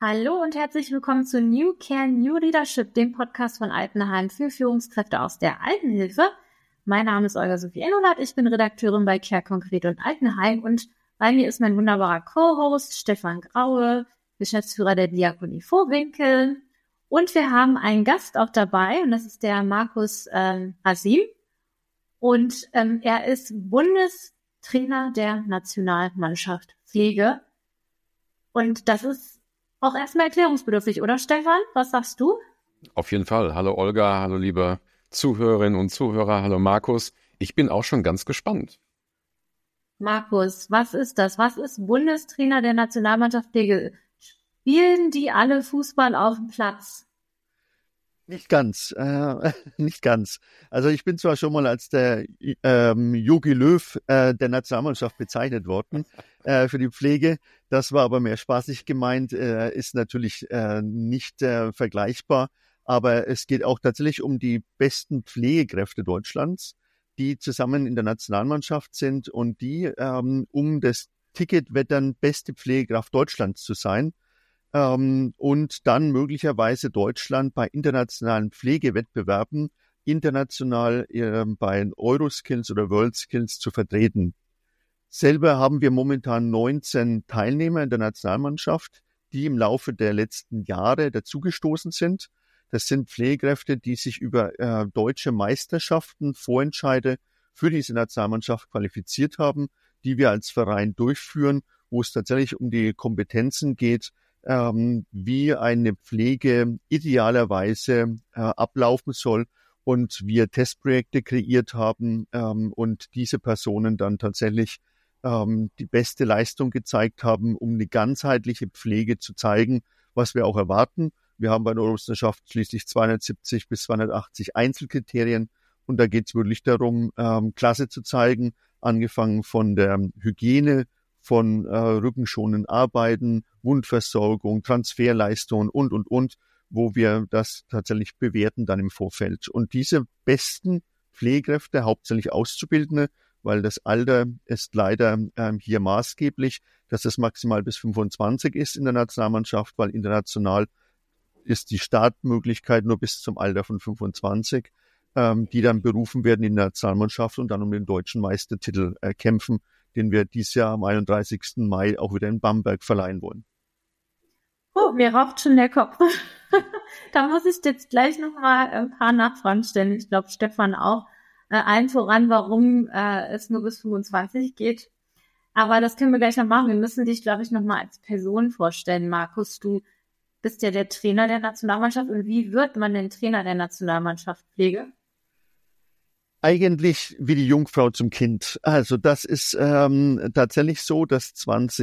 Hallo und herzlich willkommen zu New Care, New Leadership, dem Podcast von Altenheim für Führungskräfte aus der Altenhilfe. Mein Name ist Olga Sophie Ennolat, ich bin Redakteurin bei Care Konkret und Altenheim und bei mir ist mein wunderbarer Co-Host Stefan Graue, Geschäftsführer der Diakonie Vohwinkel. Und wir haben einen Gast auch dabei und das ist der Markus Hasim. Und er ist Bundestrainer der Nationalmannschaft Pflege. Und das ist auch erstmal erklärungsbedürftig, oder Stefan? Was sagst du? Auf jeden Fall. Hallo Olga, hallo liebe Zuhörerinnen und Zuhörer, hallo Markus. Ich bin auch schon ganz gespannt. Markus, was ist das? Was ist Bundestrainer der Nationalmannschaft Pflege? Spielen die alle Fußball auf dem Platz? Nicht ganz. Also ich bin zwar schon mal als der Jogi Löw der Nationalmannschaft bezeichnet worden für die Pflege. Das war aber mehr spaßig gemeint, ist natürlich nicht vergleichbar. Aber es geht auch tatsächlich um die besten Pflegekräfte Deutschlands, die zusammen in der Nationalmannschaft sind und die um das Ticket wettern, beste Pflegekraft Deutschlands zu sein. Und dann möglicherweise Deutschland bei internationalen Pflegewettbewerben international bei Euroskills oder WorldSkills zu vertreten. Selber haben wir momentan 19 Teilnehmer in der Nationalmannschaft, die im Laufe der letzten Jahre dazugestoßen sind. Das sind Pflegekräfte, die sich über deutsche Meisterschaften, Vorentscheide für diese Nationalmannschaft qualifiziert haben, die wir als Verein durchführen, wo es tatsächlich um die Kompetenzen geht, wie eine Pflege idealerweise ablaufen soll und wir Testprojekte kreiert haben und diese Personen dann tatsächlich die beste Leistung gezeigt haben, um eine ganzheitliche Pflege zu zeigen, was wir auch erwarten. Wir haben bei der Europameisterschaft schließlich 270 bis 280 Einzelkriterien und da geht es wirklich darum, Klasse zu zeigen, angefangen von der Hygiene, von rückenschonenden Arbeiten, Wundversorgung, Transferleistungen und, wo wir das tatsächlich bewerten dann im Vorfeld. Und diese besten Pflegekräfte, hauptsächlich Auszubildende, weil das Alter ist leider hier maßgeblich, dass es maximal bis 25 ist in der Nationalmannschaft, weil international ist die Startmöglichkeit nur bis zum Alter von 25, die dann berufen werden in der Nationalmannschaft und dann um den deutschen Meistertitel kämpfen, den wir dieses Jahr am 31. Mai auch wieder in Bamberg verleihen wollen. Oh, mir raucht schon der Kopf. Da muss ich jetzt gleich nochmal ein paar Nachfragen stellen. Ich glaube, Stefan auch. Allen voran, warum es nur bis 25 geht. Aber das können wir gleich noch machen. Wir müssen dich, glaube ich, nochmal als Person vorstellen. Markus, du bist ja der Trainer der Nationalmannschaft. Und wie wird man denn Trainer der Nationalmannschaft Pflege? Eigentlich wie die Jungfrau zum Kind. Also das ist tatsächlich so, dass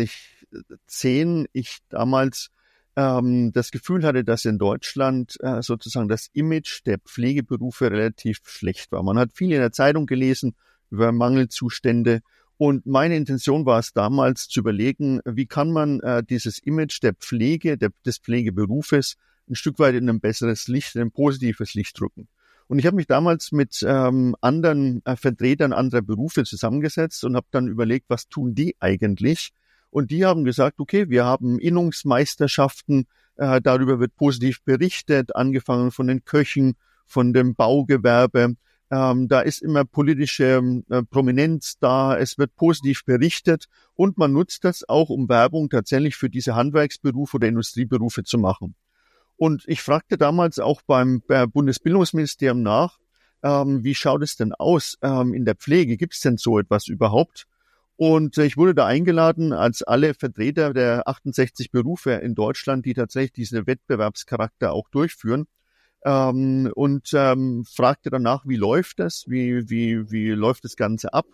2010 ich damals das Gefühl hatte, dass in Deutschland sozusagen das Image der Pflegeberufe relativ schlecht war. Man hat viel in der Zeitung gelesen über Mangelzustände und meine Intention war es damals zu überlegen, wie kann man dieses Image der Pflege, des Pflegeberufes ein Stück weit in ein besseres Licht, in ein positives Licht rücken. Und ich habe mich damals mit anderen Vertretern anderer Berufe zusammengesetzt und habe dann überlegt, was tun die eigentlich? Und die haben gesagt, okay, wir haben Innungsmeisterschaften, darüber wird positiv berichtet, angefangen von den Köchen, von dem Baugewerbe. Da ist immer politische Prominenz da, es wird positiv berichtet und man nutzt das auch, um Werbung tatsächlich für diese Handwerksberufe oder Industrieberufe zu machen. Und ich fragte damals auch beim Bundesbildungsministerium nach, wie schaut es denn aus in der Pflege? Gibt es denn so etwas überhaupt? Und ich wurde da eingeladen als alle Vertreter der 68 Berufe in Deutschland, die tatsächlich diesen Wettbewerbscharakter auch durchführen, und fragte danach, wie läuft das? Wie läuft das Ganze ab?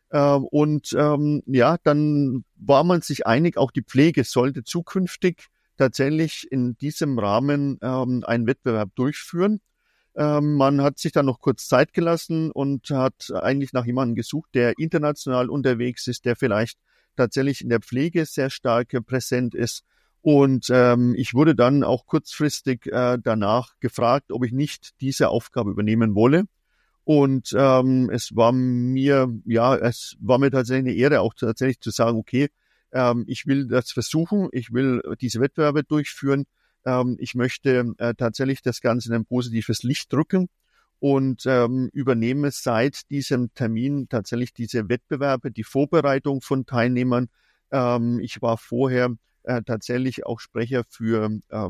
Ja, dann war man sich einig, auch die Pflege sollte zukünftig tatsächlich in diesem Rahmen einen Wettbewerb durchführen. Man hat sich dann noch kurz Zeit gelassen und hat eigentlich nach jemandem gesucht, der international unterwegs ist, der vielleicht tatsächlich in der Pflege sehr stark präsent ist. Und ich wurde dann auch kurzfristig danach gefragt, ob ich nicht diese Aufgabe übernehmen wolle. Und es war mir tatsächlich eine Ehre, auch tatsächlich zu sagen, okay, Ich will das versuchen, ich will diese Wettbewerbe durchführen. Ich möchte tatsächlich das Ganze in ein positives Licht drücken und übernehme seit diesem Termin tatsächlich diese Wettbewerbe, die Vorbereitung von Teilnehmern. Ich war vorher tatsächlich auch Sprecher für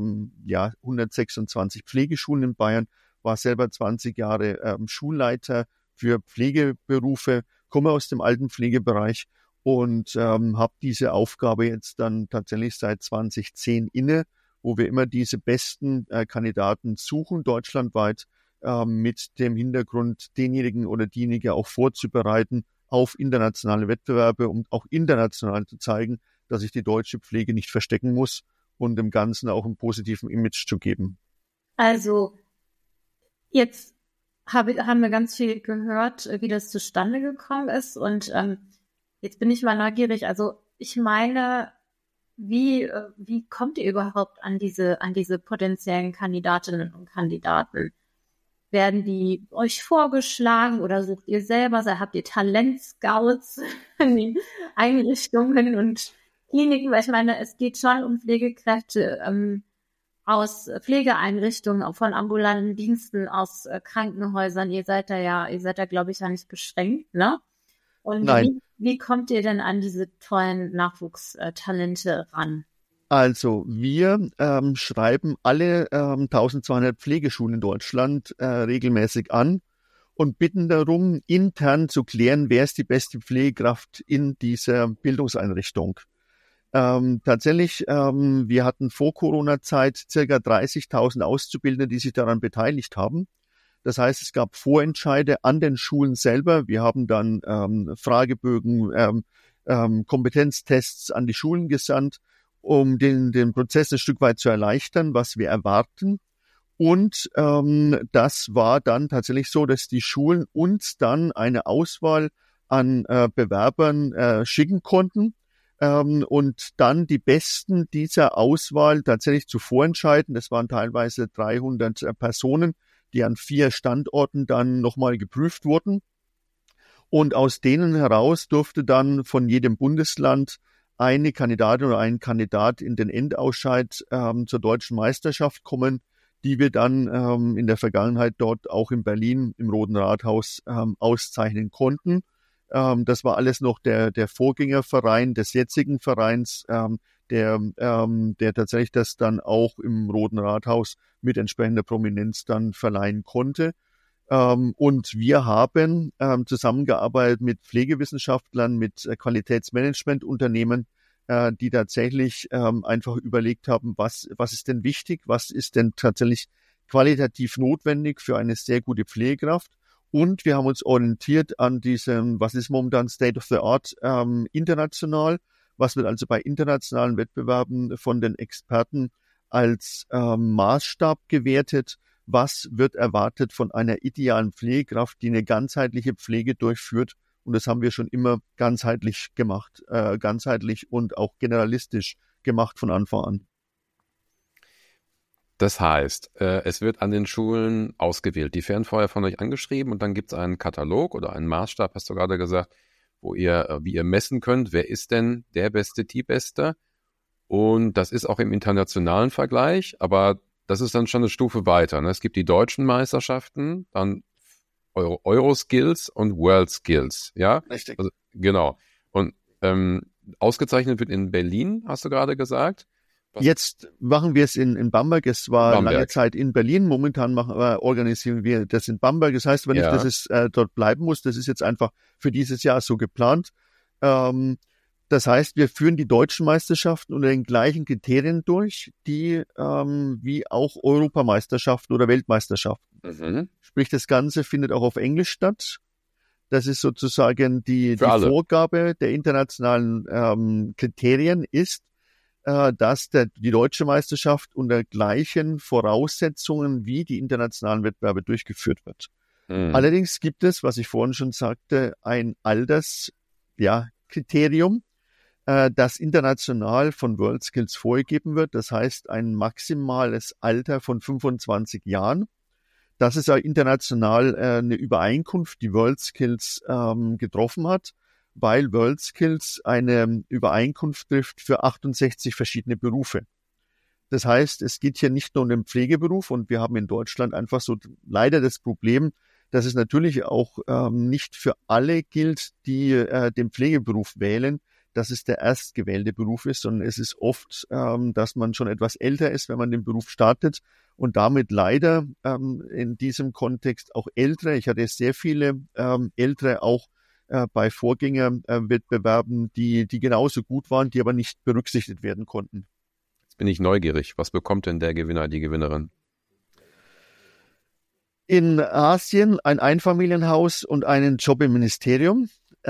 126 Pflegeschulen in Bayern, war selber 20 Jahre Schulleiter für Pflegeberufe, komme aus dem Altenpflegebereich und habe diese Aufgabe jetzt dann tatsächlich seit 2010 inne, wo wir immer diese besten Kandidaten suchen, deutschlandweit, mit dem Hintergrund, denjenigen oder diejenige auch vorzubereiten auf internationale Wettbewerbe, um auch international zu zeigen, dass sich die deutsche Pflege nicht verstecken muss und dem Ganzen auch einen positiven Image zu geben. Also jetzt haben wir ganz viel gehört, wie das zustande gekommen ist und jetzt bin ich mal neugierig. Also ich meine, wie kommt ihr überhaupt an diese potenziellen Kandidatinnen und Kandidaten? Werden die euch vorgeschlagen oder sucht ihr selber? Habt ihr Talentscouts in den Einrichtungen und Kliniken? Weil ich meine, es geht schon um Pflegekräfte aus Pflegeeinrichtungen, von ambulanten Diensten, aus Krankenhäusern. Ihr seid da, glaube ich, ja nicht beschränkt, ne? Und Nein. wie kommt ihr denn an diese tollen Nachwuchstalente ran? Also wir schreiben alle 1200 Pflegeschulen in Deutschland regelmäßig an und bitten darum, intern zu klären, wer ist die beste Pflegekraft in dieser Bildungseinrichtung. Tatsächlich, wir hatten vor Corona-Zeit circa 30.000 Auszubildende, die sich daran beteiligt haben. Das heißt, es gab Vorentscheide an den Schulen selber. Wir haben dann Fragebögen, Kompetenztests an die Schulen gesandt, um den Prozess ein Stück weit zu erleichtern, was wir erwarten. Und das war dann tatsächlich so, dass die Schulen uns dann eine Auswahl an Bewerbern schicken konnten und dann die Besten dieser Auswahl tatsächlich zu vorentscheiden. Das waren teilweise 300 Personen, die an 4 Standorten dann nochmal geprüft wurden. Und aus denen heraus durfte dann von jedem Bundesland eine Kandidatin oder ein Kandidat in den Endausscheid zur deutschen Meisterschaft kommen, die wir dann in der Vergangenheit dort auch in Berlin im Roten Rathaus auszeichnen konnten. Das war alles noch der Vorgängerverein des jetzigen Vereins, der tatsächlich das dann auch im Roten Rathaus mit entsprechender Prominenz dann verleihen konnte. Und wir haben zusammengearbeitet mit Pflegewissenschaftlern, mit Qualitätsmanagementunternehmen, die tatsächlich einfach überlegt haben, was ist denn wichtig, was ist denn tatsächlich qualitativ notwendig für eine sehr gute Pflegekraft. Und wir haben uns orientiert an diesem, was ist momentan State of the Art international, was wird also bei internationalen Wettbewerben von den Experten als Maßstab gewertet. Was wird erwartet von einer idealen Pflegekraft, die eine ganzheitliche Pflege durchführt? Und das haben wir schon immer ganzheitlich gemacht, ganzheitlich und auch generalistisch gemacht von Anfang an. Das heißt, es wird an den Schulen ausgewählt. Die werden vorher von euch angeschrieben und dann gibt es einen Katalog oder einen Maßstab, hast du gerade gesagt, wie ihr messen könnt, wer ist denn der Beste, die Beste. Und das ist auch im internationalen Vergleich, aber das ist dann schon eine Stufe weiter. Ne? Es gibt die deutschen Meisterschaften, dann Euroskills und World Skills. Ja? Richtig. Also, genau. Und ausgezeichnet wird in Berlin, hast du gerade gesagt. Jetzt machen wir es in Bamberg. Es war lange Zeit in Berlin. Momentan organisieren wir das in Bamberg. Das heißt aber nicht, dass es dort bleiben muss. Das ist jetzt einfach für dieses Jahr so geplant. Das heißt, wir führen die deutschen Meisterschaften unter den gleichen Kriterien durch, die wie auch Europameisterschaften oder Weltmeisterschaften. Mhm. Sprich, das Ganze findet auch auf Englisch statt. Das ist sozusagen die Vorgabe der internationalen Kriterien ist, dass die deutsche Meisterschaft unter gleichen Voraussetzungen wie die internationalen Wettbewerbe durchgeführt wird. Mhm. Allerdings gibt es, was ich vorhin schon sagte, ein Kriterium, das international von WorldSkills vorgegeben wird. Das heißt, ein maximales Alter von 25 Jahren. Das ist ja international eine Übereinkunft, die WorldSkills getroffen hat. weil WorldSkills eine Übereinkunft trifft für 68 verschiedene Berufe. Das heißt, es geht hier nicht nur um den Pflegeberuf und wir haben in Deutschland einfach so leider das Problem, dass es natürlich auch nicht für alle gilt, die den Pflegeberuf wählen, dass es der erstgewählte Beruf ist, sondern es ist oft, dass man schon etwas älter ist, wenn man den Beruf startet und damit leider in diesem Kontext auch Ältere. Ich hatte sehr viele Ältere auch bei Vorgängerwettbewerben, die genauso gut waren, die aber nicht berücksichtigt werden konnten. Jetzt bin ich neugierig. Was bekommt denn der Gewinner, die Gewinnerin? In Asien ein Einfamilienhaus und einen Job im Ministerium.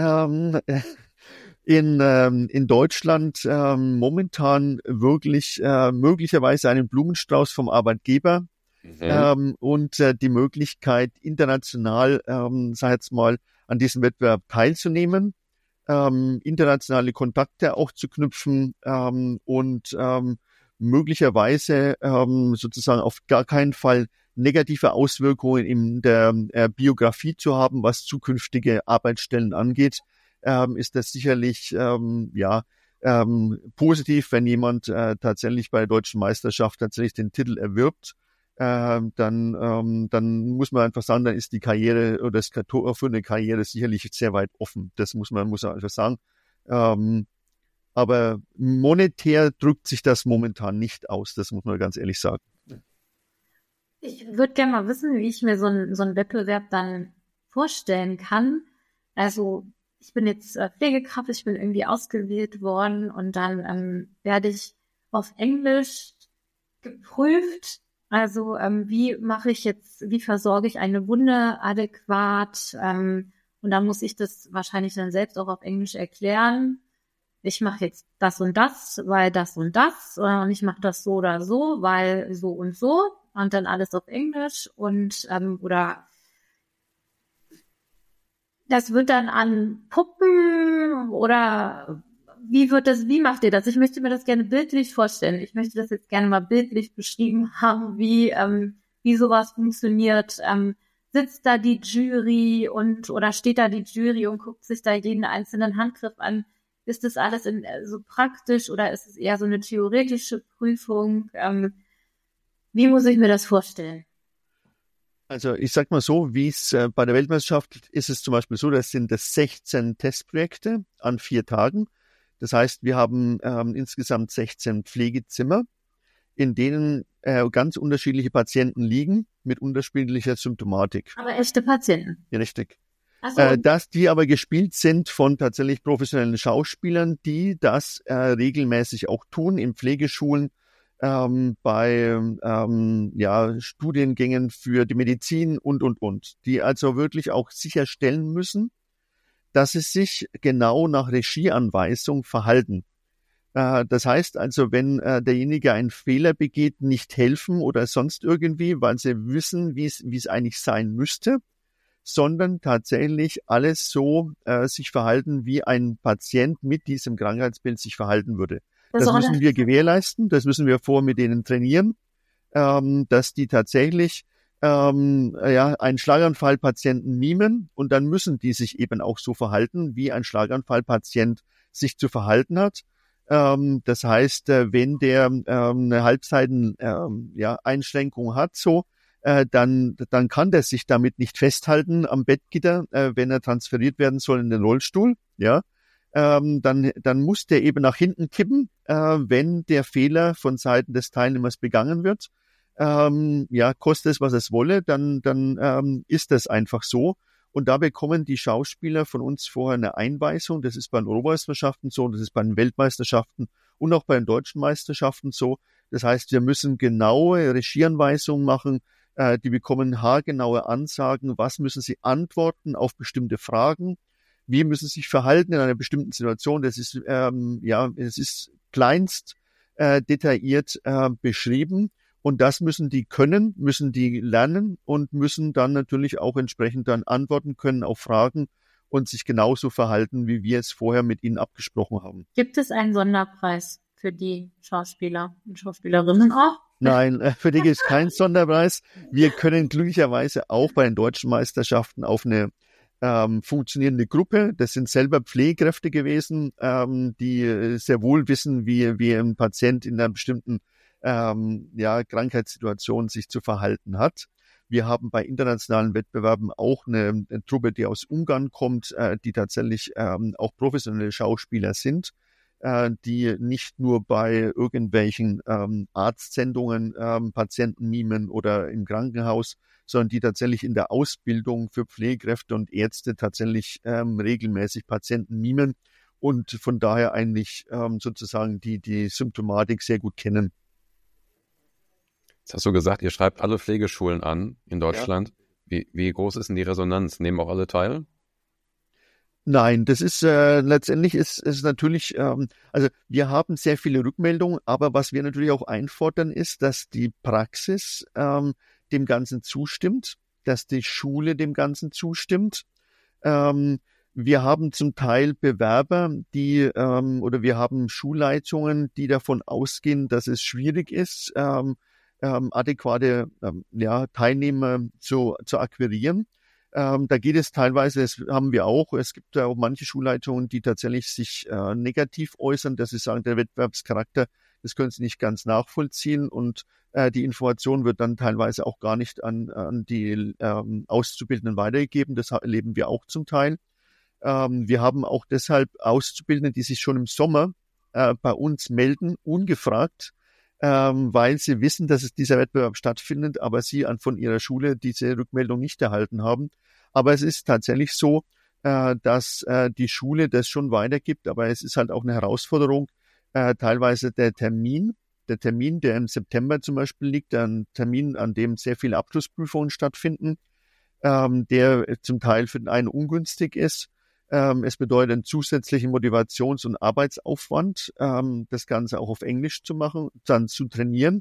In Deutschland momentan wirklich möglicherweise einen Blumenstrauß vom Arbeitgeber und die Möglichkeit, international, sag jetzt mal, an diesem Wettbewerb teilzunehmen, internationale Kontakte auch zu knüpfen und möglicherweise sozusagen auf gar keinen Fall negative Auswirkungen in der Biografie zu haben, was zukünftige Arbeitsstellen angeht. Ist das sicherlich positiv, wenn jemand tatsächlich bei der deutschen Meisterschaft tatsächlich den Titel erwirbt. Dann muss man einfach sagen, dann ist die Karriere oder das Tor für eine Karriere sicherlich sehr weit offen. Das muss man einfach sagen. Aber monetär drückt sich das momentan nicht aus. Das muss man ganz ehrlich sagen. Ich würde gerne mal wissen, wie ich mir so einen Wettbewerb dann vorstellen kann. Also ich bin jetzt Pflegekraft, ich bin irgendwie ausgewählt worden und dann werde ich auf Englisch geprüft. Also wie versorge ich eine Wunde adäquat? Und dann muss ich das wahrscheinlich dann selbst auch auf Englisch erklären. Ich mache jetzt das und das, weil das und das. Und ich mache das so oder so, weil so und so. Und dann alles auf Englisch und oder das wird dann an Puppen oder wie macht ihr das? Ich möchte mir das gerne bildlich vorstellen. Ich möchte das jetzt gerne mal bildlich beschrieben haben, wie sowas funktioniert. Sitzt da die Jury oder steht da die Jury und guckt sich da jeden einzelnen Handgriff an? Ist das alles so praktisch oder ist es eher so eine theoretische Prüfung? Wie muss ich mir das vorstellen? Also ich sag mal so, wie es bei der Weltmeisterschaft ist es zum Beispiel so, das sind 16 Testprojekte an 4 Tagen. Das heißt, wir haben insgesamt 16 Pflegezimmer, in denen ganz unterschiedliche Patienten liegen mit unterschiedlicher Symptomatik. Aber echte Patienten? Ja, richtig. So. Dass die aber gespielt sind von tatsächlich professionellen Schauspielern, die das regelmäßig auch tun in Pflegeschulen, bei Studiengängen für die Medizin und, die also wirklich auch sicherstellen müssen, dass sie sich genau nach Regieanweisung verhalten. Das heißt also, wenn derjenige einen Fehler begeht, nicht helfen oder sonst irgendwie, weil sie wissen, wie es eigentlich sein müsste, sondern tatsächlich alles so sich verhalten, wie ein Patient mit diesem Krankheitsbild sich verhalten würde. Das müssen wir gewährleisten, das müssen wir vorher mit denen trainieren, dass die tatsächlich einen Schlaganfallpatienten mimen und dann müssen die sich eben auch so verhalten, wie ein Schlaganfallpatient sich zu verhalten hat. Das heißt, wenn der eine Halbseiten-Einschränkung hat, dann kann der sich damit nicht festhalten am Bettgitter, wenn er transferiert werden soll in den Rollstuhl, ja. Dann muss der eben nach hinten kippen, wenn der Fehler von Seiten des Teilnehmers begangen wird. Koste es, was es wolle, dann ist das einfach so. Und da bekommen die Schauspieler von uns vorher eine Einweisung. Das ist bei den Europameisterschaften so, das ist bei den Weltmeisterschaften und auch bei den deutschen Meisterschaften so. Das heißt, wir müssen genaue Regieanweisungen machen. Die bekommen haargenaue Ansagen, was müssen sie antworten auf bestimmte Fragen. Wie müssen sie sich verhalten in einer bestimmten Situation? Das ist, es ist kleinst detailliert beschrieben. Und das müssen die können, müssen die lernen und müssen dann natürlich auch entsprechend dann antworten können auf Fragen und sich genauso verhalten, wie wir es vorher mit ihnen abgesprochen haben. Gibt es einen Sonderpreis für die Schauspieler und Schauspielerinnen auch? Nein, für die gibt es keinen Sonderpreis. Wir können glücklicherweise auch bei den deutschen Meisterschaften auf eine funktionierende Gruppe. Das sind selber Pflegekräfte gewesen, die sehr wohl wissen, wie ein Patient in einer bestimmten Krankheitssituation sich zu verhalten hat. Wir haben bei internationalen Wettbewerben auch eine Truppe, die aus Ungarn kommt, die tatsächlich auch professionelle Schauspieler sind, die nicht nur bei irgendwelchen Arztsendungen Patienten mimen oder im Krankenhaus, sondern die tatsächlich in der Ausbildung für Pflegekräfte und Ärzte tatsächlich regelmäßig Patienten mimen und von daher eigentlich sozusagen die Symptomatik sehr gut kennen. Jetzt hast du gesagt, ihr schreibt alle Pflegeschulen an in Deutschland. Ja. Wie groß ist denn die Resonanz? Nehmen auch alle teil? Nein, das ist letztendlich ist natürlich, also wir haben sehr viele Rückmeldungen, aber was wir natürlich auch einfordern ist, dass die Praxis dem Ganzen zustimmt, dass die Schule dem Ganzen zustimmt. Wir haben zum Teil Bewerber, oder wir haben Schulleitungen, die davon ausgehen, dass es schwierig ist, adäquate Teilnehmer zu akquirieren. Da geht es teilweise, das haben wir auch, es gibt auch manche Schulleitungen, die tatsächlich sich negativ äußern, dass sie sagen, der Wettbewerbscharakter, das können sie nicht ganz nachvollziehen und die Information wird dann teilweise auch gar nicht an die Auszubildenden weitergegeben. Das erleben wir auch zum Teil. Wir haben auch deshalb Auszubildende, die sich schon im Sommer bei uns melden, ungefragt, weil sie wissen, dass dieser Wettbewerb stattfindet, aber sie von ihrer Schule diese Rückmeldung nicht erhalten haben. Aber es ist tatsächlich so, dass die Schule das schon weitergibt, aber es ist halt auch eine Herausforderung, teilweise der Termin, der im September zum Beispiel liegt, ein Termin, an dem sehr viele Abschlussprüfungen stattfinden, der zum Teil für den einen ungünstig ist. Es bedeutet einen zusätzlichen Motivations- und Arbeitsaufwand, das Ganze auch auf Englisch zu machen, dann zu trainieren.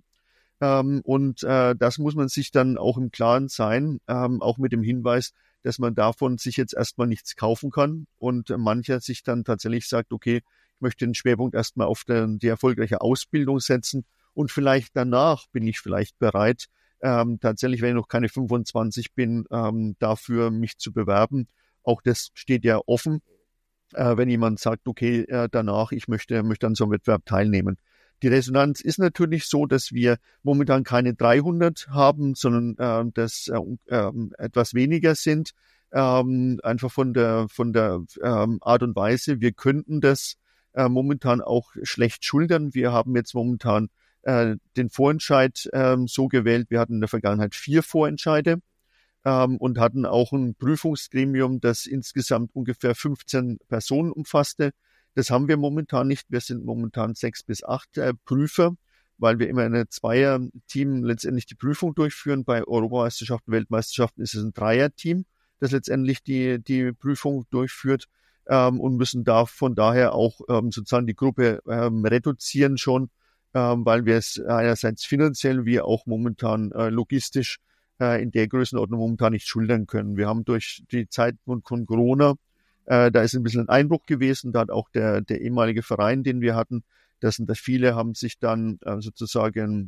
Das muss man sich dann auch im Klaren sein, auch mit dem Hinweis, dass man davon sich jetzt erstmal nichts kaufen kann und mancher sich dann tatsächlich sagt, okay, ich möchte den Schwerpunkt erstmal auf die erfolgreiche Ausbildung setzen und vielleicht danach bin ich vielleicht bereit, tatsächlich, wenn ich noch keine 25 bin, dafür mich zu bewerben. Auch das steht ja offen, wenn jemand sagt, okay, danach, ich möchte an so einem Wettbewerb teilnehmen. Die Resonanz ist natürlich so, dass wir momentan keine 300 haben, sondern dass etwas weniger sind. Einfach von der Art und Weise. Wir könnten das momentan auch schlecht schultern. Wir haben jetzt momentan den Vorentscheid so gewählt. Wir hatten in der Vergangenheit 4 Vorentscheide. Und hatten auch ein Prüfungsgremium, das insgesamt ungefähr 15 Personen umfasste. Das haben wir momentan nicht. Wir sind momentan 6 bis 8 Prüfer, weil wir immer in einem Zweierteam letztendlich die Prüfung durchführen. Bei Europameisterschaften, Weltmeisterschaften ist es ein Dreierteam, das letztendlich die Prüfung durchführt und müssen von daher auch sozusagen die Gruppe reduzieren schon, weil wir es einerseits finanziell wie auch momentan logistisch in der Größenordnung momentan nicht schultern können. Wir haben durch die Zeit von Corona, da ist ein bisschen ein Einbruch gewesen, da hat auch der ehemalige Verein, den wir hatten, dass viele haben sich dann sozusagen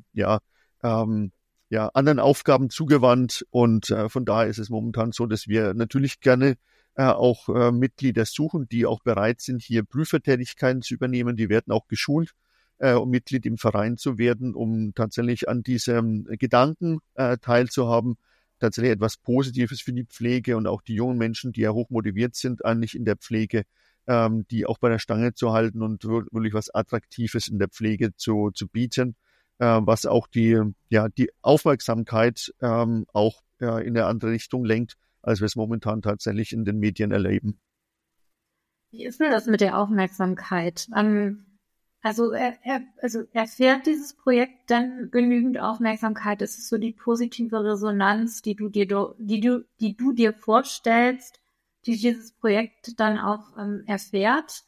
anderen Aufgaben zugewandt und von daher ist es momentan so, dass wir natürlich gerne auch Mitglieder suchen, die auch bereit sind, hier Prüfertätigkeiten zu übernehmen. Die werden auch geschult, um Mitglied im Verein zu werden, um tatsächlich an diesem Gedanken teilzuhaben, tatsächlich etwas Positives für die Pflege und auch die jungen Menschen, die ja hoch motiviert sind, eigentlich in der Pflege, die auch bei der Stange zu halten und wirklich was Attraktives in der Pflege zu bieten, was auch die Aufmerksamkeit auch in eine andere Richtung lenkt, als wir es momentan tatsächlich in den Medien erleben. Wie ist denn das mit der Aufmerksamkeit? Also erfährt dieses Projekt dann genügend Aufmerksamkeit? Ist es so die positive Resonanz, die du dir vorstellst, die dieses Projekt dann auch erfährt?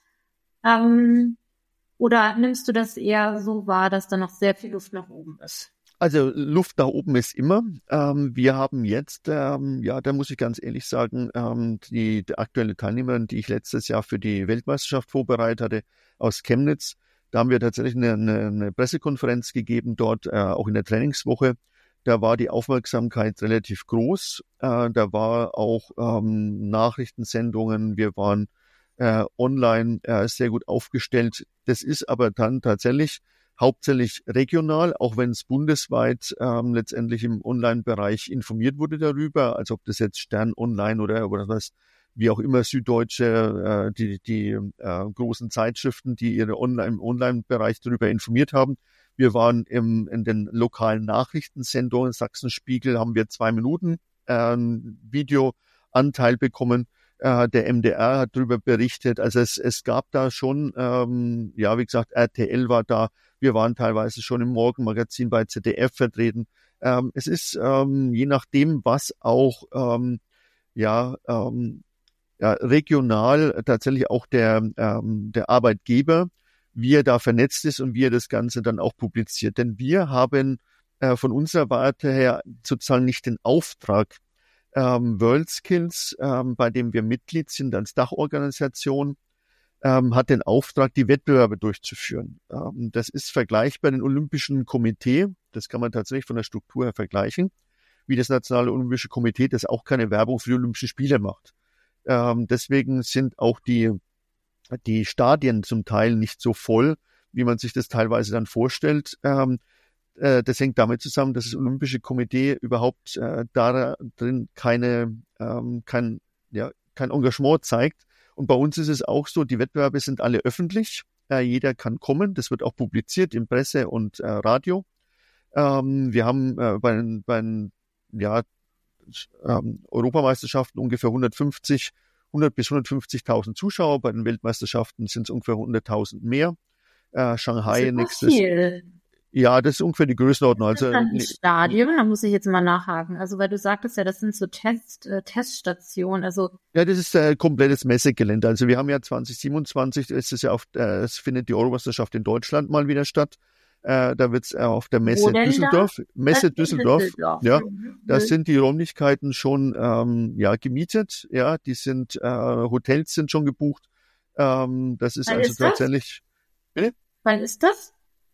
Oder nimmst du das eher so wahr, dass da noch sehr viel Luft nach oben ist? Also Luft nach oben ist immer. Wir haben jetzt, da muss ich ganz ehrlich sagen, die aktuelle Teilnehmerin, die ich letztes Jahr für die Weltmeisterschaft vorbereitet hatte, aus Chemnitz, da haben wir tatsächlich eine Pressekonferenz gegeben dort, auch in der Trainingswoche. Da war die Aufmerksamkeit relativ groß. Da war auch Nachrichtensendungen. Wir waren online sehr gut aufgestellt. Das ist aber dann tatsächlich hauptsächlich regional, auch wenn es bundesweit letztendlich im Online-Bereich informiert wurde darüber, als ob das jetzt Stern Online oder was, wie auch immer, Süddeutsche, die großen Zeitschriften, die ihre im Online-Bereich darüber informiert haben. Wir waren in den lokalen Nachrichtensendungen, Sachsenspiegel, haben wir 2 Minuten Videoanteil bekommen. Der MDR hat darüber berichtet. Also es gab da schon, wie gesagt, RTL war da. Wir waren teilweise schon im Morgenmagazin bei ZDF vertreten. Es ist je nachdem, was auch regional tatsächlich auch der Arbeitgeber, wie er da vernetzt ist und wie er das Ganze dann auch publiziert. Denn wir haben von unserer Warte her sozusagen nicht den Auftrag, WorldSkills, bei dem wir Mitglied sind als Dachorganisation, hat den Auftrag, die Wettbewerbe durchzuführen. Das ist vergleichbar mit dem Olympischen Komitee. Das kann man tatsächlich von der Struktur her vergleichen, wie das Nationale Olympische Komitee, das auch keine Werbung für die Olympischen Spiele macht. Deswegen sind auch die Stadien zum Teil nicht so voll, wie man sich das teilweise dann vorstellt. Das hängt damit zusammen, dass das Olympische Komitee überhaupt darin kein Engagement zeigt. Und bei uns ist es auch so, die Wettbewerbe sind alle öffentlich. Jeder kann kommen. Das wird auch publiziert in Presse und Radio. Wir haben bei den Europameisterschaften ungefähr 100 bis 150.000 Zuschauer. Bei den Weltmeisterschaften sind es ungefähr 100.000 mehr. Shanghai nächstes. Viel. Ja, das ist ungefähr die Größenordnung. Also ein Stadion, da muss ich jetzt mal nachhaken. Also weil du sagtest ja, das sind so Teststationen. Also ja, das ist ein komplettes Messegelände. Also wir haben ja 2027, es findet die Europameisterschaft in Deutschland mal wieder statt. Da wird es auf der Messe Düsseldorf. Messe Düsseldorf. Ja, da sind die Räumlichkeiten schon gemietet. Ja, die sind Hotels sind schon gebucht. Das ist Wann also ist tatsächlich. Bitte? Wann ist das?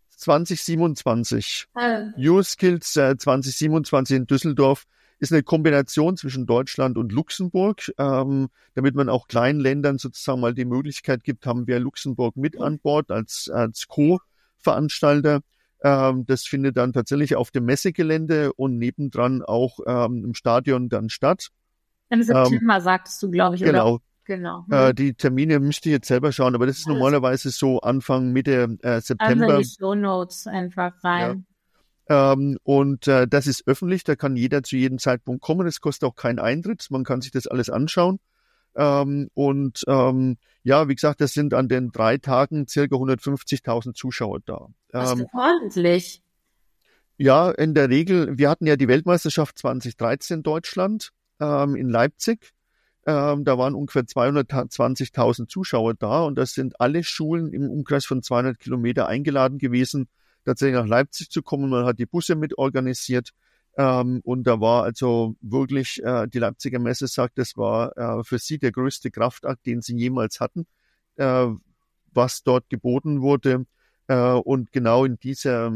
2027. EuroSkills 2027 in Düsseldorf ist eine Kombination zwischen Deutschland und Luxemburg. Damit man auch kleinen Ländern sozusagen mal die Möglichkeit gibt, haben wir Luxemburg mit an Bord als Co-Veranstalter. Das findet dann tatsächlich auf dem Messegelände und nebendran auch im Stadion dann statt. Im September sagtest du, glaube ich, genau. Oder? Genau. Die Termine müsste ich jetzt selber schauen, aber das ist normalerweise so Anfang, Mitte September. Also in die Shownotes einfach rein. Ja. Und das ist öffentlich, da kann jeder zu jedem Zeitpunkt kommen. Es kostet auch keinen Eintritt, man kann sich das alles anschauen. Wie gesagt, das sind an den 3 Tagen circa 150.000 Zuschauer da. Das ist ordentlich. Ja, in der Regel, wir hatten ja die Weltmeisterschaft 2013 in Deutschland, in Leipzig. Da waren ungefähr 220.000 Zuschauer da und das sind alle Schulen im Umkreis von 200 Kilometer eingeladen gewesen, tatsächlich nach Leipzig zu kommen. Man hat die Busse mit organisiert und da war also wirklich, die Leipziger Messe sagt, das war für sie der größte Kraftakt, den sie jemals hatten, was dort geboten wurde. Und genau in dieser,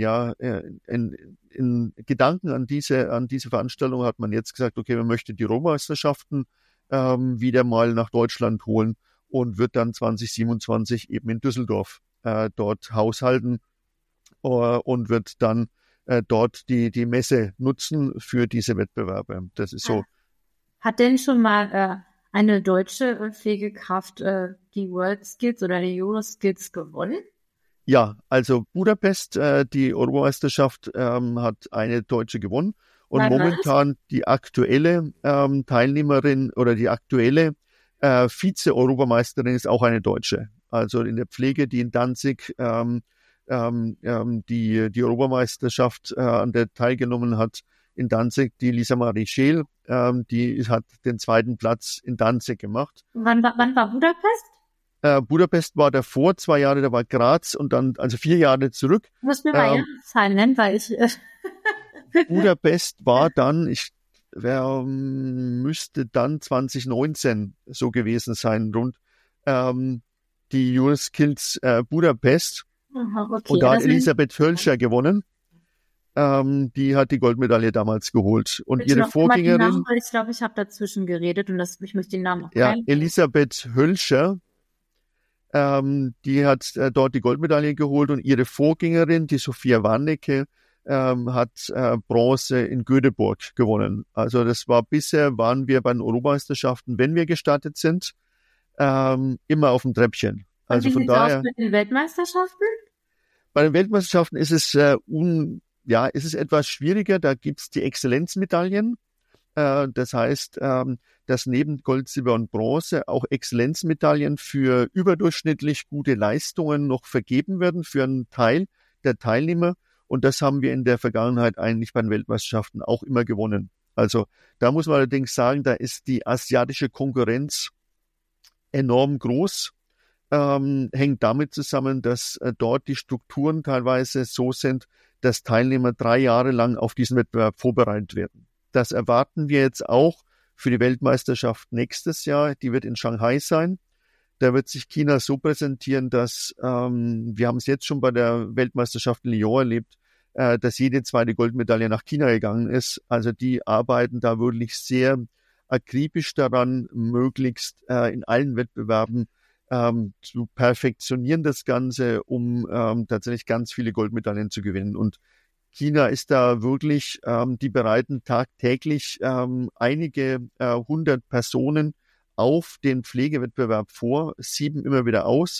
in Gedanken an diese Veranstaltung hat man jetzt gesagt, okay, man möchte die Europameisterschaften wieder mal nach Deutschland holen und wird dann 2027 eben in Düsseldorf dort haushalten und wird dann dort die Messe nutzen für diese Wettbewerbe. Das ist so. Hat denn schon mal eine deutsche Pflegekraft die WorldSkills oder die EuroSkills gewonnen? Ja, also Budapest, die Europameisterschaft hat eine Deutsche gewonnen. Und momentan die aktuelle Teilnehmerin oder die aktuelle Vize-Europameisterin ist auch eine Deutsche. Also in der Pflege, die in Danzig die Europameisterschaft an der teilgenommen hat in Danzig, die Lisa Marie Scheel, die hat den 2. Platz in Danzig gemacht. Wann war Budapest? Budapest war davor 2 Jahre, da war Graz und dann, also 4 Jahre zurück. Du musst mir mal Jahreszahlen nennen, weil ich... Budapest war dann, müsste dann 2019 so gewesen sein, rund die EuroSkills Budapest. Aha, okay. Und da hat Elisabeth Völscher gewonnen. die hat die Goldmedaille damals geholt. Und Bitte ihre noch mal die Namen, Vorgängerin, weil ich glaube, ich habe dazwischen geredet und ich möchte den Namen auch ja, kennen. Elisabeth Hölscher, die hat dort die Goldmedaille geholt und ihre Vorgängerin, die Sophia Warnecke, hat Bronze in Göteborg gewonnen. Also bisher waren wir bei den Europameisterschaften, wenn wir gestartet sind, immer auf dem Treppchen. Und Also wie von sieht es aus daher, mit den Weltmeisterschaften? bei den Weltmeisterschaften ist es ist es etwas schwieriger. Da gibt's die Exzellenzmedaillen. Das heißt, dass neben Gold, Silber und Bronze auch Exzellenzmedaillen für überdurchschnittlich gute Leistungen noch vergeben werden für einen Teil der Teilnehmer. Und das haben wir in der Vergangenheit eigentlich bei den Weltmeisterschaften auch immer gewonnen. Also da muss man allerdings sagen, da ist die asiatische Konkurrenz enorm groß. Hängt damit zusammen, dass dort die Strukturen teilweise so sind, dass Teilnehmer 3 Jahre lang auf diesen Wettbewerb vorbereitet werden. Das erwarten wir jetzt auch für die Weltmeisterschaft nächstes Jahr. Die wird in Shanghai sein. Da wird sich China so präsentieren, dass wir haben es jetzt schon bei der Weltmeisterschaft in Lyon erlebt, dass jede zweite Goldmedaille nach China gegangen ist. Also die arbeiten da wirklich sehr akribisch daran, möglichst in allen Wettbewerben zu perfektionieren das Ganze, um tatsächlich ganz viele Goldmedaillen zu gewinnen. Und China ist da wirklich, die bereiten tagtäglich einige 100 Personen auf den Pflegewettbewerb vor, 7 immer wieder aus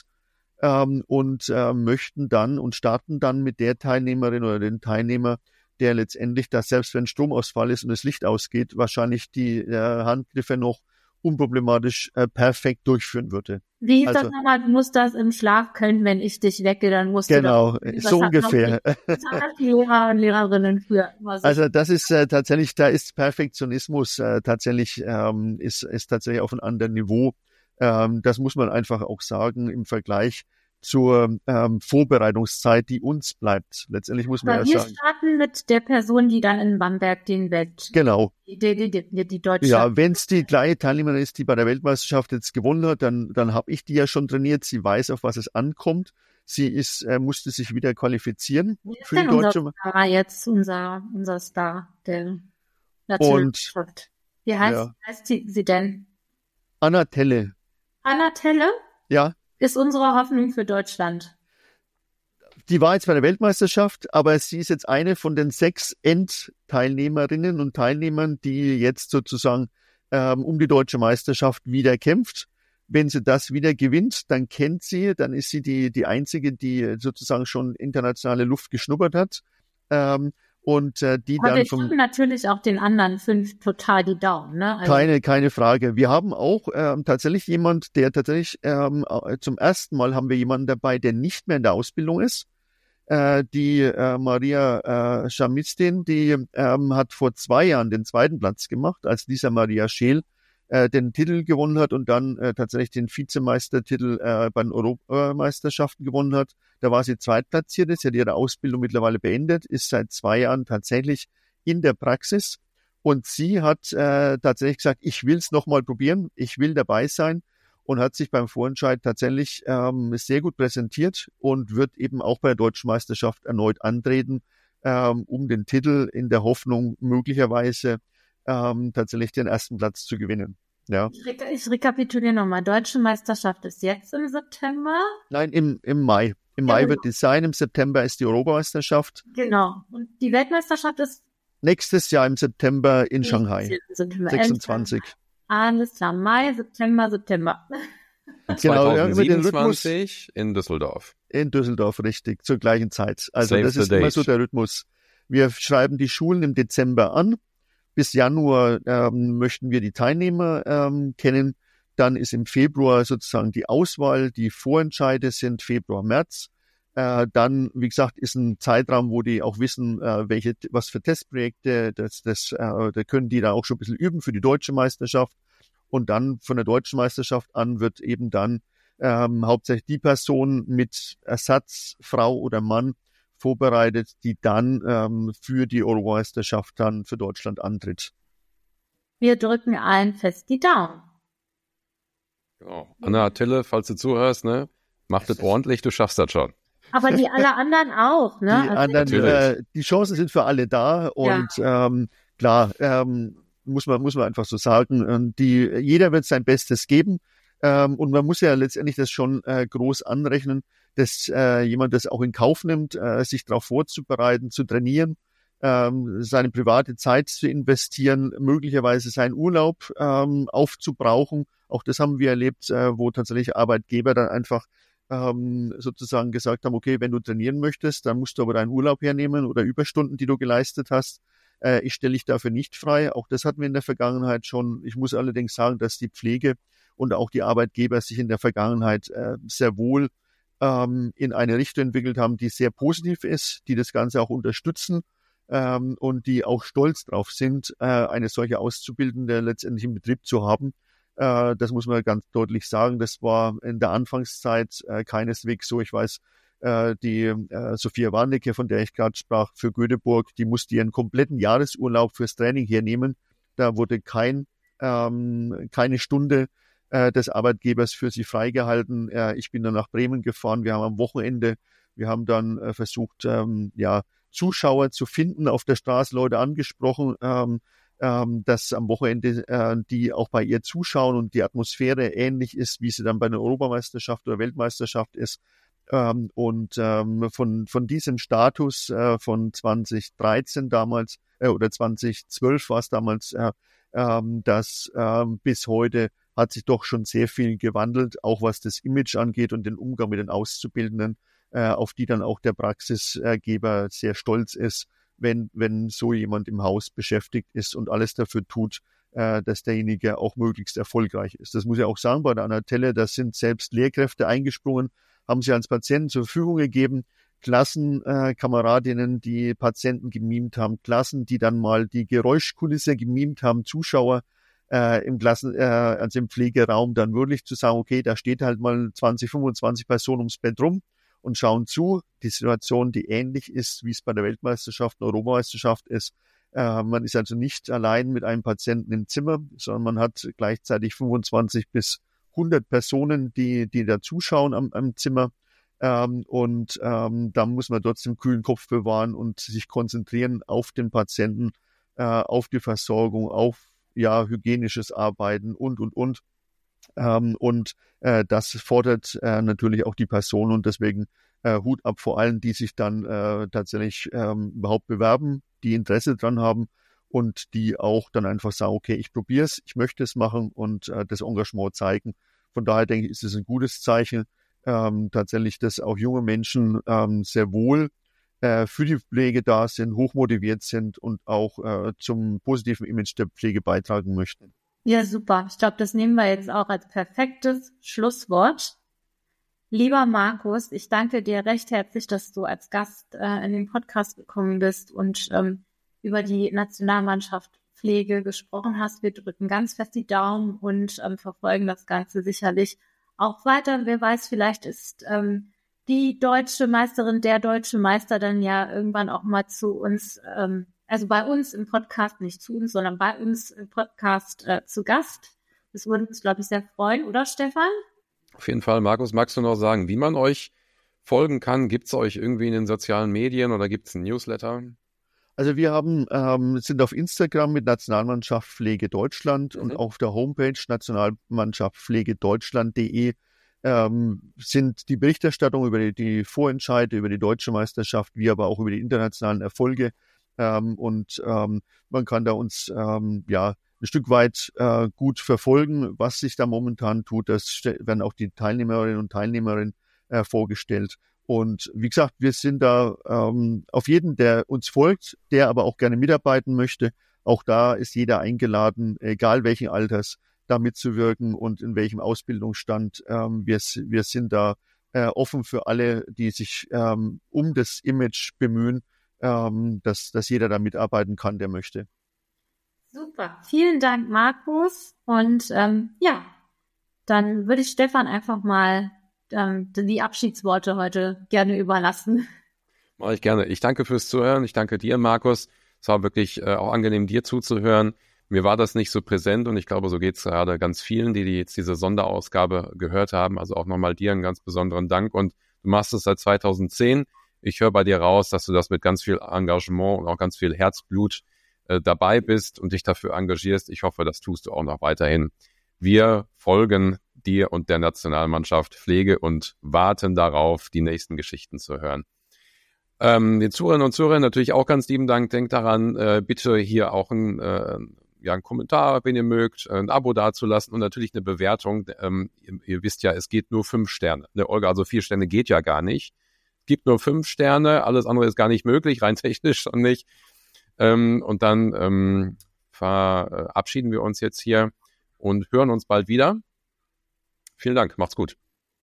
und möchten dann und starten dann mit der Teilnehmerin oder dem Teilnehmer, der letztendlich, dass selbst wenn Stromausfall ist und das Licht ausgeht, wahrscheinlich die Handgriffe noch unproblematisch perfekt durchführen würde. Wie hieß das nochmal? Du musst das im Schlaf können, wenn ich dich wecke, dann musst du Genau, das. so ungefähr. Das haben die Lehrer und Lehrerinnen früher immer so. Also das ist tatsächlich, da ist Perfektionismus tatsächlich, ist tatsächlich auf einem anderen Niveau. Das muss man einfach auch sagen im Vergleich zur Vorbereitungszeit, die uns bleibt. Letztendlich muss man Aber ja wir sagen. starten mit der Person, die dann in Bamberg den Genau. die deutsche. Ja, wenn es die gleiche Teilnehmerin ist, die bei der Weltmeisterschaft jetzt gewonnen hat, dann habe ich die ja schon trainiert. Sie weiß, auf was es ankommt. Sie musste sich wieder qualifizieren Wie ist für die denn deutsche. unser Star jetzt, unser Star der Nationalmannschaft? Wie heißt sie denn? Anna Telle. Anna Telle? Ja. Ist unsere Hoffnung für Deutschland. Die war jetzt bei der Weltmeisterschaft, aber sie ist jetzt eine von den 6 Endteilnehmerinnen und Teilnehmern, die jetzt sozusagen um die deutsche Meisterschaft wieder kämpft. Wenn sie das wieder gewinnt, dann dann ist sie die einzige, die sozusagen schon internationale Luft geschnuppert hat. Die aber dann wir drücken natürlich auch den anderen 5 total die Daumen, ne? Also keine Frage. Wir haben auch tatsächlich jemand, der tatsächlich zum ersten Mal haben wir jemanden dabei, der nicht mehr in der Ausbildung ist. Die Maria Schamistin, die hat vor 2 Jahren den 2. Platz gemacht, als Lisa Maria Scheel den Titel gewonnen hat und dann tatsächlich den Vizemeistertitel bei den Europameisterschaften gewonnen hat. Da war sie Zweitplatzierte. Sie hat ihre Ausbildung mittlerweile beendet, ist seit 2 Jahren tatsächlich in der Praxis. Und sie hat tatsächlich gesagt, ich will es nochmal probieren, ich will dabei sein und hat sich beim Vorentscheid tatsächlich sehr gut präsentiert und wird eben auch bei der Deutschen Meisterschaft erneut antreten, um den Titel in der Hoffnung möglicherweise tatsächlich den 1. Platz zu gewinnen. Ja. Ich rekapituliere nochmal. Deutsche Meisterschaft ist jetzt im September? Nein, im Mai. Im Mai wird es sein, im September ist die Europameisterschaft. Genau. Und die Weltmeisterschaft ist? Nächstes Jahr im September in Shanghai. 26. Alles klar, Mai, September. Und 2027 in Düsseldorf. In Düsseldorf, richtig, zur gleichen Zeit. Also Save das ist immer so der Rhythmus. Wir schreiben die Schulen im Dezember an. Bis Januar möchten wir die Teilnehmer kennen. Dann ist im Februar sozusagen die Auswahl. Die Vorentscheide sind Februar, März. Dann, wie gesagt, ist ein Zeitraum, wo die auch wissen, was für Testprojekte, da können die da auch schon ein bisschen üben für die deutsche Meisterschaft. Und dann von der deutschen Meisterschaft an wird eben dann hauptsächlich die Person mit Ersatz, Frau oder Mann, vorbereitet, die dann für die Europameisterschaft dann für Deutschland antritt. Wir drücken allen fest die Daumen. Genau. Anna Tille, falls du zuhörst, ne? Mach das ordentlich, du schaffst das schon. Aber die alle anderen auch, ne? Die anderen, die Chancen sind für alle da und klar, muss man einfach so sagen, jeder wird sein Bestes geben und man muss ja letztendlich das schon groß anrechnen, dass jemand das auch in Kauf nimmt, sich darauf vorzubereiten, zu trainieren, seine private Zeit zu investieren, möglicherweise seinen Urlaub aufzubrauchen. Auch das haben wir erlebt, wo tatsächlich Arbeitgeber dann einfach sozusagen gesagt haben, okay, wenn du trainieren möchtest, dann musst du aber deinen Urlaub hernehmen oder Überstunden, die du geleistet hast. Ich stelle dich dafür nicht frei. Auch das hatten wir in der Vergangenheit schon. Ich muss allerdings sagen, dass die Pflege und auch die Arbeitgeber sich in der Vergangenheit sehr wohl in eine Richtung entwickelt haben, die sehr positiv ist, die das Ganze auch unterstützen und die auch stolz drauf sind, eine solche Auszubildende letztendlich im Betrieb zu haben. Das muss man ganz deutlich sagen. Das war in der Anfangszeit keineswegs so. Ich weiß, die Sophia Warnecke, von der ich gerade sprach, für Göteborg, die musste ihren kompletten Jahresurlaub fürs Training hernehmen. Da wurde keine Stunde des Arbeitgebers für sie freigehalten. Ich bin dann nach Bremen gefahren. Wir haben am Wochenende, wir haben dann versucht, Zuschauer zu finden auf der Straße, Leute angesprochen, dass am Wochenende die auch bei ihr zuschauen und die Atmosphäre ähnlich ist, wie sie dann bei einer Europameisterschaft oder Weltmeisterschaft ist. Von diesem Status von 2013 damals oder 2012 war es damals, dass bis heute hat sich doch schon sehr viel gewandelt, auch was das Image angeht und den Umgang mit den Auszubildenden, auf die dann auch der Praxisgeber sehr stolz ist, wenn so jemand im Haus beschäftigt ist und alles dafür tut, dass derjenige auch möglichst erfolgreich ist. Das muss ich auch sagen, bei der Anna Telle, da sind selbst Lehrkräfte eingesprungen, haben sie als Patienten zur Verfügung gegeben, Klassenkameradinnen, die Patienten gemimt haben, Klassen, die dann mal die Geräuschkulisse gemimt haben, Zuschauer also im Pflegeraum, dann wirklich zu sagen, okay, da steht halt mal 20, 25 Personen ums Bett rum und schauen zu. Die Situation, die ähnlich ist, wie es bei der Weltmeisterschaft und Europameisterschaft ist. Man ist also nicht allein mit einem Patienten im Zimmer, sondern man hat gleichzeitig 25 bis 100 Personen, die da zuschauen am Zimmer. Da muss man trotzdem kühlen Kopf bewahren und sich konzentrieren auf den Patienten, auf die Versorgung, auf hygienisches Arbeiten und. Das fordert natürlich auch die Person und deswegen Hut ab vor allen, die sich dann tatsächlich überhaupt bewerben, die Interesse dran haben und die auch dann einfach sagen, okay, ich probiere es, ich möchte es machen und das Engagement zeigen. Von daher denke ich, ist es ein gutes Zeichen, tatsächlich, dass auch junge Menschen sehr wohl für die Pflege da sind, hochmotiviert sind und auch zum positiven Image der Pflege beitragen möchten. Ja, super. Ich glaube, das nehmen wir jetzt auch als perfektes Schlusswort. Lieber Markus, ich danke dir recht herzlich, dass du als Gast in den Podcast gekommen bist und über die Nationalmannschaft Pflege gesprochen hast. Wir drücken ganz fest die Daumen und verfolgen das Ganze sicherlich auch weiter. Wer weiß, vielleicht ist die deutsche Meisterin, der deutsche Meister dann ja irgendwann auch mal zu uns, also bei uns im Podcast, nicht zu uns, sondern bei uns im Podcast zu Gast. Das würde uns, glaube ich, sehr freuen, oder Stefan? Auf jeden Fall. Markus, magst du noch sagen, wie man euch folgen kann? Gibt es euch irgendwie in den sozialen Medien oder gibt es ein Newsletter? Also wir sind auf Instagram mit Nationalmannschaft Pflege Deutschland und auf der Homepage nationalmannschaftpflegedeutschland.de sind die Berichterstattung über die Vorentscheide, über die deutsche Meisterschaft, wie aber auch über die internationalen Erfolge. Man kann da uns ein Stück weit gut verfolgen, was sich da momentan tut. Das werden auch die Teilnehmerinnen und Teilnehmer vorgestellt. Und wie gesagt, wir sind da auf jeden, der uns folgt, der aber auch gerne mitarbeiten möchte. Auch da ist jeder eingeladen, egal welchen Alters, da mitzuwirken und in welchem Ausbildungsstand. Wir sind da offen für alle, die sich um das Image bemühen, dass jeder da mitarbeiten kann, der möchte. Super. Vielen Dank, Markus. Und dann würde ich Stefan einfach mal die Abschiedsworte heute gerne überlassen. Mache ich gerne. Ich danke fürs Zuhören. Ich danke dir, Markus. Es war wirklich auch angenehm, dir zuzuhören. Mir war das nicht so präsent und ich glaube, so geht es gerade ganz vielen, die jetzt diese Sonderausgabe gehört haben. Also auch nochmal dir einen ganz besonderen Dank und Du machst es seit 2010. Ich höre bei dir raus, dass du das mit ganz viel Engagement und auch ganz viel Herzblut dabei bist und dich dafür engagierst. Ich hoffe, das tust du auch noch weiterhin. Wir folgen dir und der Nationalmannschaft Pflege und warten darauf, die nächsten Geschichten zu hören. Den Zuhörerinnen und Zuhörern natürlich auch ganz lieben Dank. Denkt daran, bitte hier auch einen Kommentar, wenn ihr mögt, ein Abo dazulassen und natürlich eine Bewertung. Ihr wisst ja, es geht nur 5 Sterne. Ne, Olga, also 4 Sterne geht ja gar nicht. Es gibt nur 5 Sterne, alles andere ist gar nicht möglich, rein technisch schon nicht. Und dann verabschieden wir uns jetzt hier und hören uns bald wieder. Vielen Dank, macht's gut.